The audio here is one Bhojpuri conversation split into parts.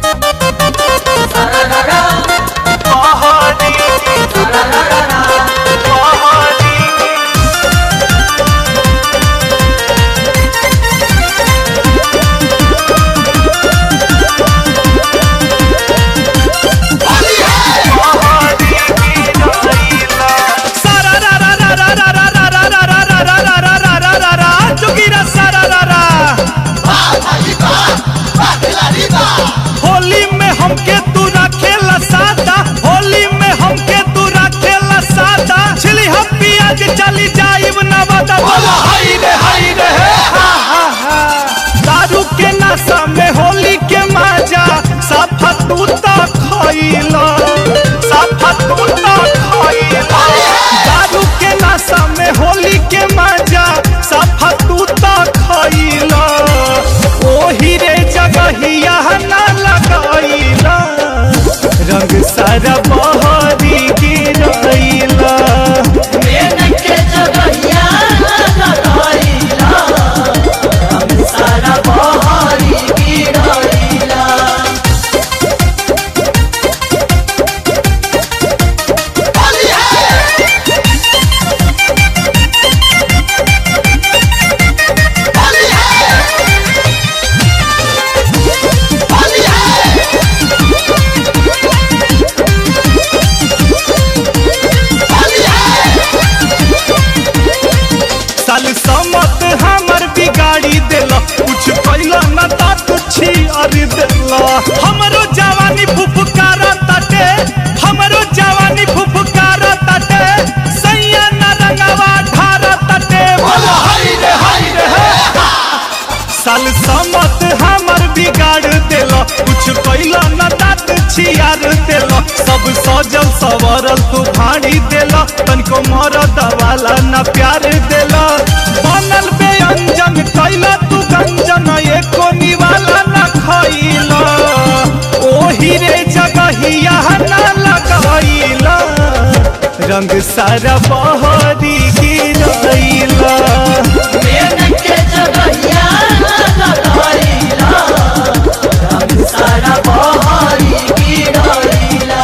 होली में हमके तू रखेला सादा, होली में हमके तू रखेला सादा। छिली हम पियाज चली जाइब नवादा। हाय रे हा हा हा। दारू के नशा में होली के मजा साफा तू तो खइला, साफा तू तो खइला। दारू के नशा में होली के मजा साफा तू तो खइला। ओही रे जगहिया ना लगाइला, रंग सारा बहरी गिरइला। के जगहिया ना लगाइला, रंग सारा बहरी गिरइला। साल समत हमर बिगाड़ी देला, कुछ कैला न तात छियार देला। हमरो जवानी फुफकारा ताटे, हमरो जवानी फुफकारा ताटे। सैया न रंगवा ढारा ताटे। हाय रे साल समत हमर बिगाड़ देला, कुछ कैला न तात छियार देला। सब सजल सवरल तू भाड़ी देला, तनको मरद वाला न प्यार देला। बनल व्यंजन कैला तू गंजन, एको निवाला न खइला। ओही रे जगहिया न लगाइला, रंग सारा बहरी गिरइला। के जगहिया ना लगाइला, रंग सारा बहरी गिरइला।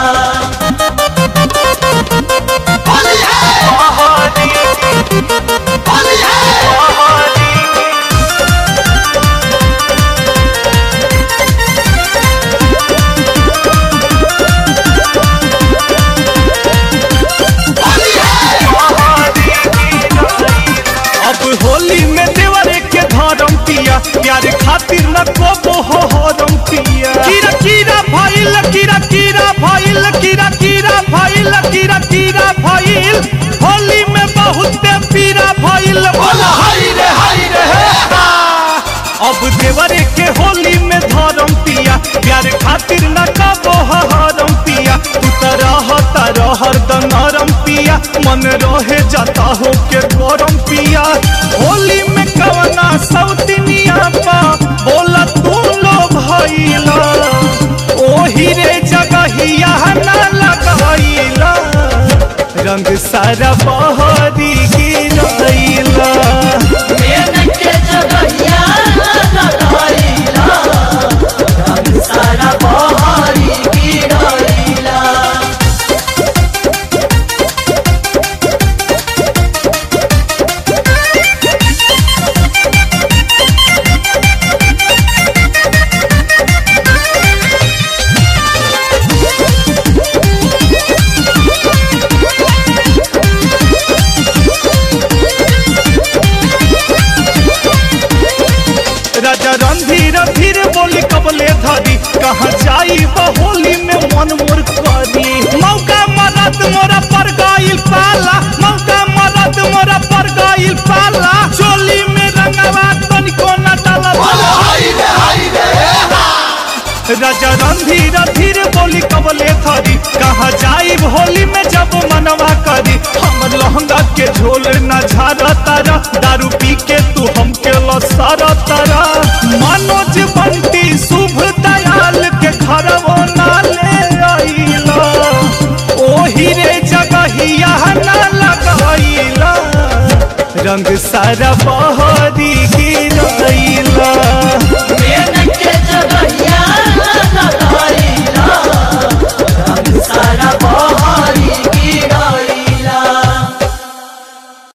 अब होली में देवरे के धरम पिया, प्यार खातिर न को हरम पिया। कीरा कीरा भइल, कीरा कीरा भइल, कीरा कीरा भइल, कीरा कीरा भइल। होली में बहुत पीरा भइल। हाय रे अब देवरे के होली में धरम पिया, प्यार खातिर न को हरम पिया। तू तो हरदम नरम पिया, मन रहे जाता हो के गरम पिया। होली में कवना सौतनिया पा बोला तू लो भइला। ओही रे जगहिया ना लगाइला, रंग सारा बहरी गिरइला। के जगहिया ना लगाइला, रंग सारा बहरी गिरइला। राजा रणधीर धीर बोली कबले धरी, कहाँ जाई होली में मन मोर करी। मौका मरद मोरा पर गइल पाला, मौका मरद मोरा पर गइल पाला। चोली में रंगवा तनिको न डाला। राजा रणधीर धीर बोली कबले धरी, कहाँ जाई होली में जब मनवा करी। हमर लहंगा के झोल न झारा तारा, दारू पी के तू हमके लसारा तारा। मनोज बंटी शुभ दयाल के घरवो ना ले आइला। ओही रे जगहिया ना लगाइला, रंग सारा बहरी गिरइला।